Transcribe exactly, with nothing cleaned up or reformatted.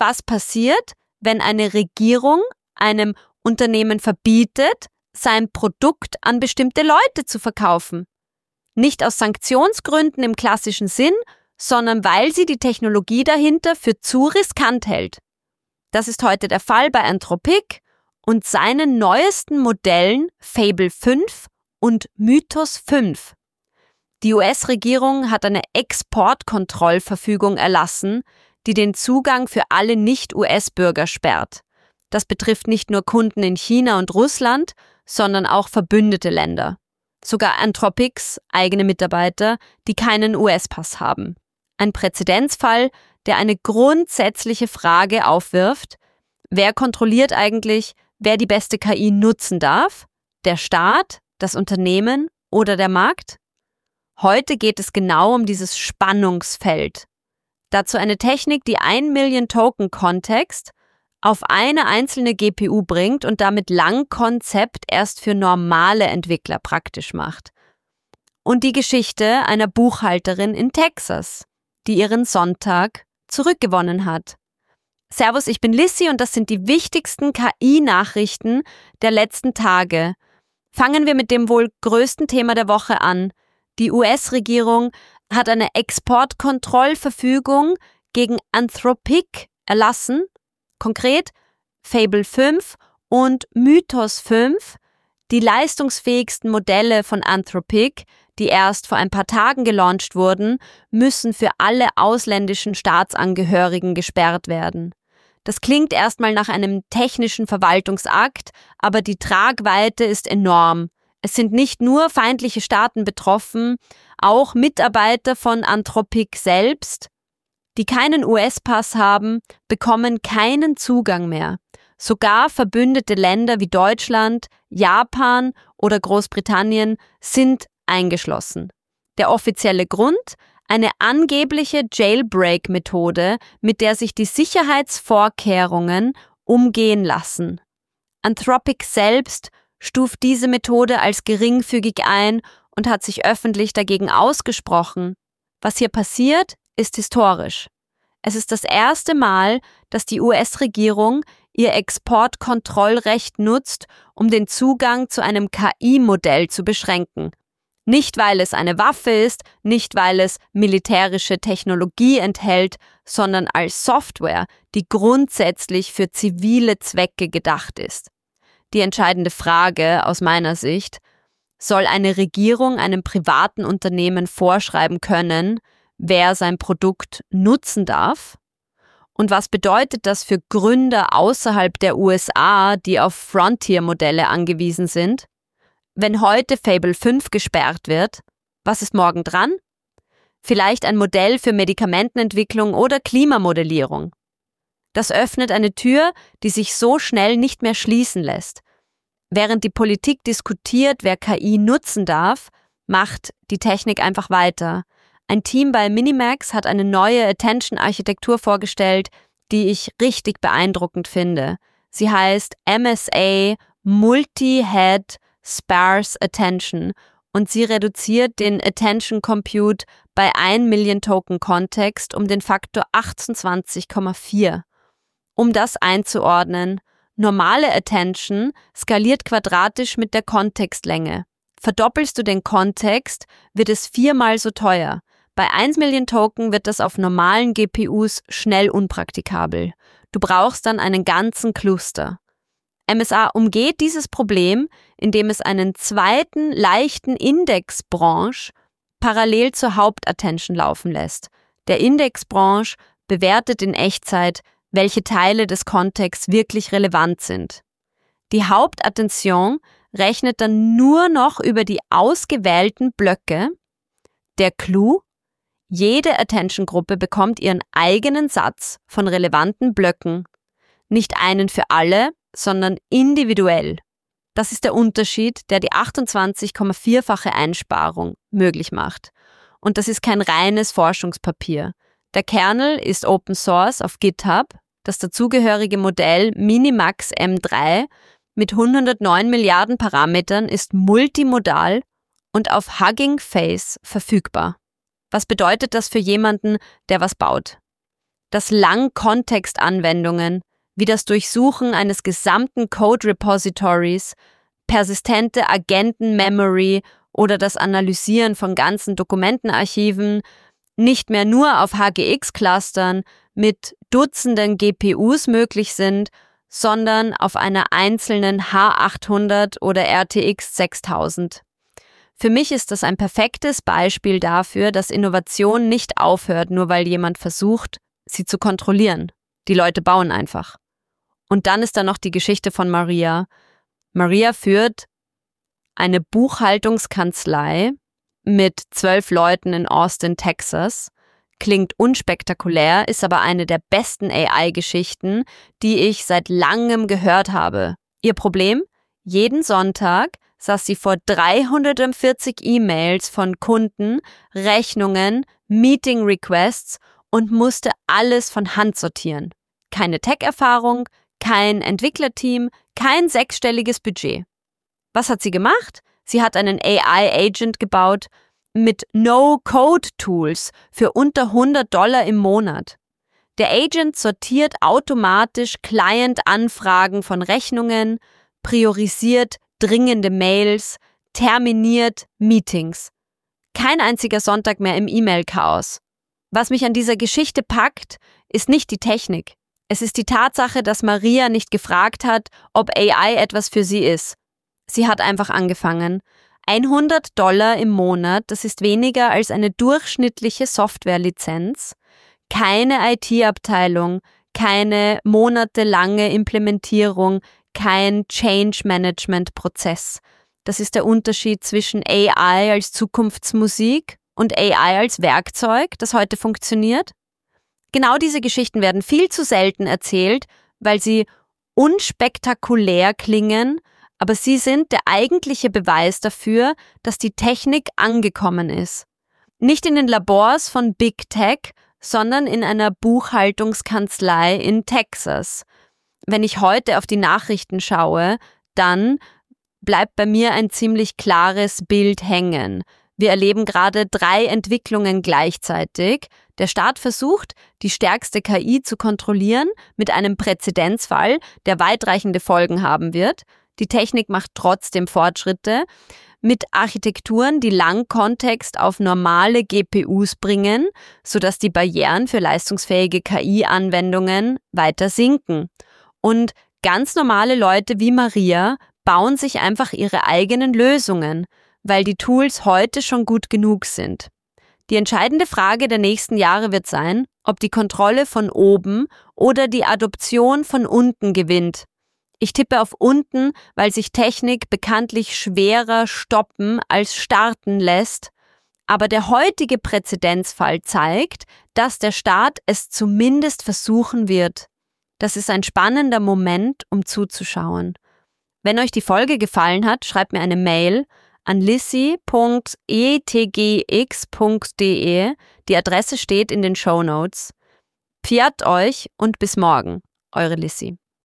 was passiert, wenn eine Regierung einem Unternehmen verbietet, sein Produkt an bestimmte Leute zu verkaufen. Nicht aus Sanktionsgründen im klassischen Sinn, sondern weil sie die Technologie dahinter für zu riskant hält. Das ist heute der Fall bei Anthropic und seinen neuesten Modellen Fable fünf und Mythos fünf. Die U S-Regierung hat eine Exportkontrollverfügung erlassen, die den Zugang für alle Nicht-U S-Bürger sperrt. Das betrifft nicht nur Kunden in China und Russland, sondern auch verbündete Länder. Sogar Anthropics eigene Mitarbeiter, die keinen U S-Pass haben. Ein Präzedenzfall, der eine grundsätzliche Frage aufwirft: Wer kontrolliert eigentlich, wer die beste K I nutzen darf? Der Staat, das Unternehmen oder der Markt? Heute geht es genau um dieses Spannungsfeld. Dazu eine Technik, die ein Million Token Kontext auf eine einzelne G P U bringt und damit Langkonzept erst für normale Entwickler praktisch macht. Und die Geschichte einer Buchhalterin in Texas, die ihren Sonntag zurückgewonnen hat. Servus, ich bin Lissy und das sind die wichtigsten K I-Nachrichten der letzten Tage. Fangen wir mit dem wohl größten Thema der Woche an. Die U S-Regierung hat eine Exportkontrollverfügung gegen Anthropic erlassen. Konkret Fable fünf und Mythos fünf, die leistungsfähigsten Modelle von Anthropic, die erst vor ein paar Tagen gelauncht wurden, müssen für alle ausländischen Staatsangehörigen gesperrt werden. Das klingt erstmal nach einem technischen Verwaltungsakt, aber die Tragweite ist enorm. Es sind nicht nur feindliche Staaten betroffen, auch Mitarbeiter von Anthropic selbst, die keinen U S-Pass haben, bekommen keinen Zugang mehr. Sogar verbündete Länder wie Deutschland, Japan oder Großbritannien sind eingeschlossen. Der offizielle Grund? Eine angebliche Jailbreak-Methode, mit der sich die Sicherheitsvorkehrungen umgehen lassen. Anthropic selbst stuft diese Methode als geringfügig ein und hat sich öffentlich dagegen ausgesprochen. Was hier passiert, ist historisch. Es ist das erste Mal, dass die U S-Regierung ihr Exportkontrollrecht nutzt, um den Zugang zu einem K I-Modell zu beschränken. Nicht, weil es eine Waffe ist, nicht, weil es militärische Technologie enthält, sondern als Software, die grundsätzlich für zivile Zwecke gedacht ist. Die entscheidende Frage aus meiner Sicht: Soll eine Regierung einem privaten Unternehmen vorschreiben können, wer sein Produkt nutzen darf? Und was bedeutet das für Gründer außerhalb der U S A, die auf Frontier-Modelle angewiesen sind? Wenn heute Fable fünf gesperrt wird, was ist morgen dran? Vielleicht ein Modell für Medikamentenentwicklung oder Klimamodellierung. Das öffnet eine Tür, die sich so schnell nicht mehr schließen lässt. Während die Politik diskutiert, wer K I nutzen darf, macht die Technik einfach weiter. Ein Team bei Minimax hat eine neue Attention-Architektur vorgestellt, die ich richtig beeindruckend finde. Sie heißt M S A Multi-Head Sparse Attention und sie reduziert den Attention Compute bei ein Million Token Kontext um den Faktor achtundzwanzig Komma vier. Um das einzuordnen: Normale Attention skaliert quadratisch mit der Kontextlänge. Verdoppelst du den Kontext, wird es viermal so teuer. Bei ein Million Token wird das auf normalen G P Us schnell unpraktikabel. Du brauchst dann einen ganzen Cluster. M S A umgeht dieses Problem, indem es einen zweiten leichten Indexbranche parallel zur Hauptattention laufen lässt. Der Indexbranche bewertet in Echtzeit, welche Teile des Kontexts wirklich relevant sind. Die Hauptattention rechnet dann nur noch über die ausgewählten Blöcke. Der Clou: Jede Attention-Gruppe bekommt ihren eigenen Satz von relevanten Blöcken. Nicht einen für alle, sondern individuell. Das ist der Unterschied, der die achtundzwanzig Komma vier-fache Einsparung möglich macht. Und das ist kein reines Forschungspapier. Der Kernel ist Open Source auf GitHub. Das dazugehörige Modell Minimax M drei mit hundertneun Milliarden Parametern ist multimodal und auf Hugging Face verfügbar. Was bedeutet das für jemanden, der was baut? dass Lang-Kontext-Anwendungen wie das Durchsuchen eines gesamten Code-Repositories, persistente Agenten-Memory oder das Analysieren von ganzen Dokumentenarchiven nicht mehr nur auf H G X-Clustern mit Dutzenden G P Us möglich sind, sondern auf einer einzelnen H achthundert oder R T X sechstausend. Für mich ist das ein perfektes Beispiel dafür, dass Innovation nicht aufhört, nur weil jemand versucht, sie zu kontrollieren. Die Leute bauen einfach. Und dann ist da noch die Geschichte von Maria. Maria führt eine Buchhaltungskanzlei mit zwölf Leuten in Austin, Texas. Klingt unspektakulär, ist aber eine der besten A I-Geschichten, die ich seit langem gehört habe. Ihr Problem? Jeden Sonntag saß sie vor dreihundertvierzig E-Mails von Kunden, Rechnungen, Meeting-Requests und musste alles von Hand sortieren. Keine Tech-Erfahrung, kein Entwicklerteam, kein sechsstelliges Budget. Was hat sie gemacht? Sie hat einen A I-Agent gebaut mit No-Code-Tools für unter hundert Dollar im Monat. Der Agent sortiert automatisch Client-Anfragen von Rechnungen, priorisiert dringende Mails, terminiert Meetings. Kein einziger Sonntag mehr im E-Mail-Chaos. Was mich an dieser Geschichte packt, ist nicht die Technik. Es ist die Tatsache, dass Maria nicht gefragt hat, ob A I etwas für sie ist. Sie hat einfach angefangen. hundert Dollar im Monat, das ist weniger als eine durchschnittliche Softwarelizenz. Keine I T-Abteilung, keine monatelange Implementierung, kein Change-Management-Prozess. Das ist der Unterschied zwischen A I als Zukunftsmusik und A I als Werkzeug, das heute funktioniert. Genau diese Geschichten werden viel zu selten erzählt, weil sie unspektakulär klingen, aber sie sind der eigentliche Beweis dafür, dass die Technik angekommen ist. Nicht in den Labors von Big Tech, sondern in einer Buchhaltungskanzlei in Texas. Wenn ich heute auf die Nachrichten schaue, dann bleibt bei mir ein ziemlich klares Bild hängen. Wir erleben gerade drei Entwicklungen gleichzeitig. Der Staat versucht, die stärkste K I zu kontrollieren mit einem Präzedenzfall, der weitreichende Folgen haben wird. Die Technik macht trotzdem Fortschritte mit Architekturen, die Lang-Kontext auf normale G P Us bringen, sodass die Barrieren für leistungsfähige K I-Anwendungen weiter sinken. Und ganz normale Leute wie Maria bauen sich einfach ihre eigenen Lösungen, weil die Tools heute schon gut genug sind. Die entscheidende Frage der nächsten Jahre wird sein, ob die Kontrolle von oben oder die Adoption von unten gewinnt. Ich tippe auf unten, weil sich Technik bekanntlich schwerer stoppen als starten lässt. Aber der heutige Präzedenzfall zeigt, dass der Staat es zumindest versuchen wird. Das ist ein spannender Moment, um zuzuschauen. Wenn euch die Folge gefallen hat, schreibt mir eine Mail an lissy punkt e t g x punkt d e. Die Adresse steht in den Shownotes. Pfiat euch und bis morgen, eure Lissy.